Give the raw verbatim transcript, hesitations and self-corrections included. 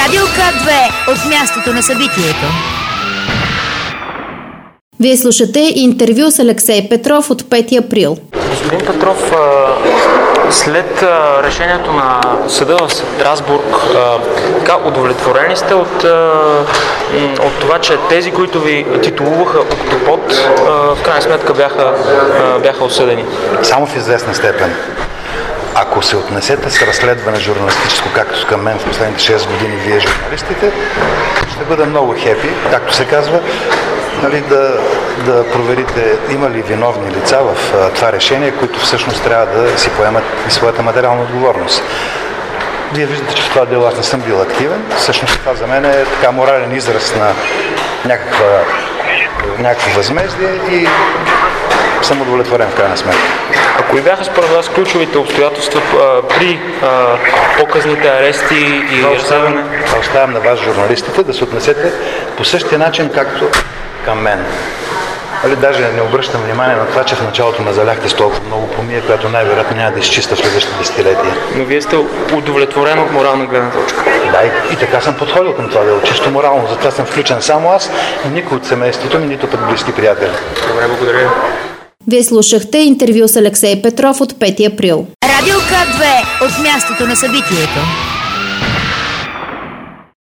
Радио К две от мястото на събитието. Вие слушате интервю с Алексей Петров от пети април. Господин Петров, след решението на съда в Страсбург, така удовлетворени сте от, от това, че тези, които ви титулуваха октопод, в крайна сметка бяха, бяха осъдени? Само в известна степен. Ако се отнесете с разследване журналистическо, както към мен в последните шест години вие журналистите, ще бъда много хепи, както се казва, нали, да, да проверите има ли виновни лица в а, това решение, които всъщност трябва да си поемат и своята материална отговорност. Вие виждате, че в това дело аз не съм бил активен. Всъщност това за мен е така морален израз на някаква, някакво възмездие и съм удовлетворен в крайна сметка. А кои бяха според вас ключовите обстоятелства а, при а, показните арести и разследване? Това оставям на вас, журналистите, да се отнесете по същия начин, както към мен. Али, даже не обръщам внимание на това, че в началото ме заляхте с толкова много помия, която най-вероятно няма да изчиста в следващите десетилетия. Но вие сте удовлетворен от морална гледна точка. Да, и, и така съм подходил към това дело, чисто морално. Затова съм включен само аз и никой от семейството ми, нито пък близки приятели. Добре, благодаря. Вие слушахте интервю с Алексей Петров от пети април. Радио К две от мястото на събитието.